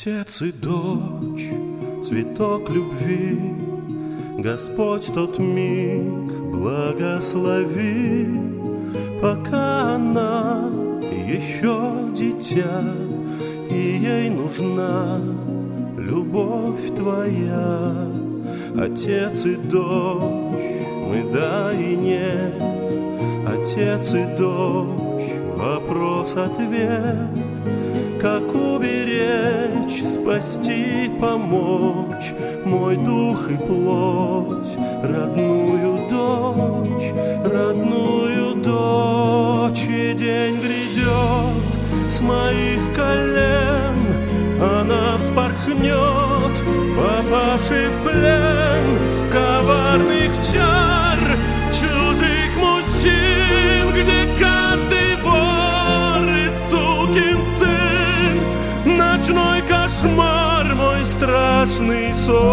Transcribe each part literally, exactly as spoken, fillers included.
Отец и дочь, цветок любви, Господь тот миг благослови, пока она еще дитя, и ей нужна любовь твоя. Отец и дочь, мы да и нет, отец и дочь, вопрос-ответ. Как уберечь, спасти, помочь мой дух и плоть, родную дочь, родную дочь. И день грядет с моих колен, она вспорхнет, попавший в плен коварных чар чужих мужчин, где каждый вор и сукин сын, ночной кошмар, мой страшный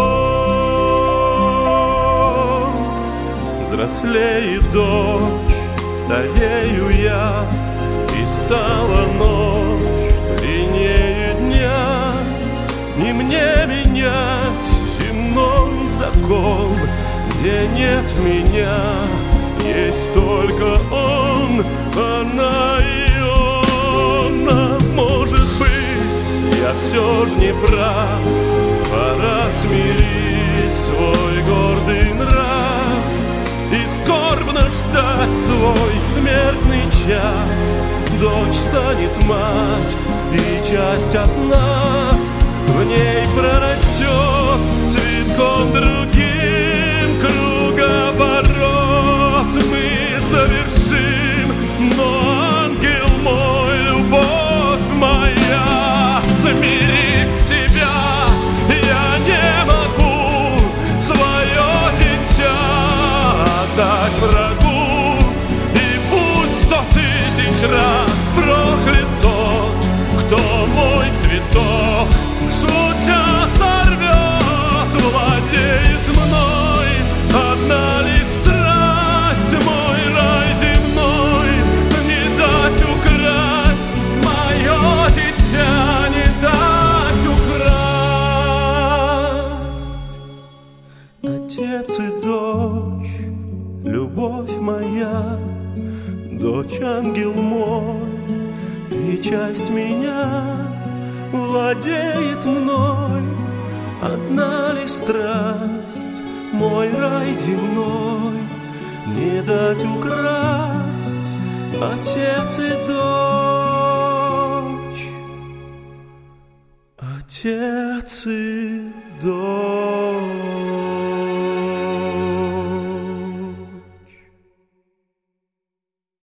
сон. Взрослеет дочь, старею я, и стала ночь длиннее дня. Не мне менять земной закон, где нет меня, есть только он, она и он. А может быть, я все ж не прав, пора смирить свой гордый нрав и скорбно ждать свой смертный час. Дочь станет мать, и часть от нас в ней прорастет цветком другим. Круговорот мы совершим, но ангел мой, любовь моя, замирить себя я не могу, свое дитя отдать врагу. И пусть сто тысяч раз проклят тот, кто мой цветок шутя сорвет, владеет мной одна лишь страсть, мой рай земной не дать украсть, мое дитя не дать украсть. Отец и дочь, любовь моя, дочь ангел мой, ты часть меня, владеет мной одна лишь страсть, мой рай земной не дать украсть. Отец и дочь, отец и дочь.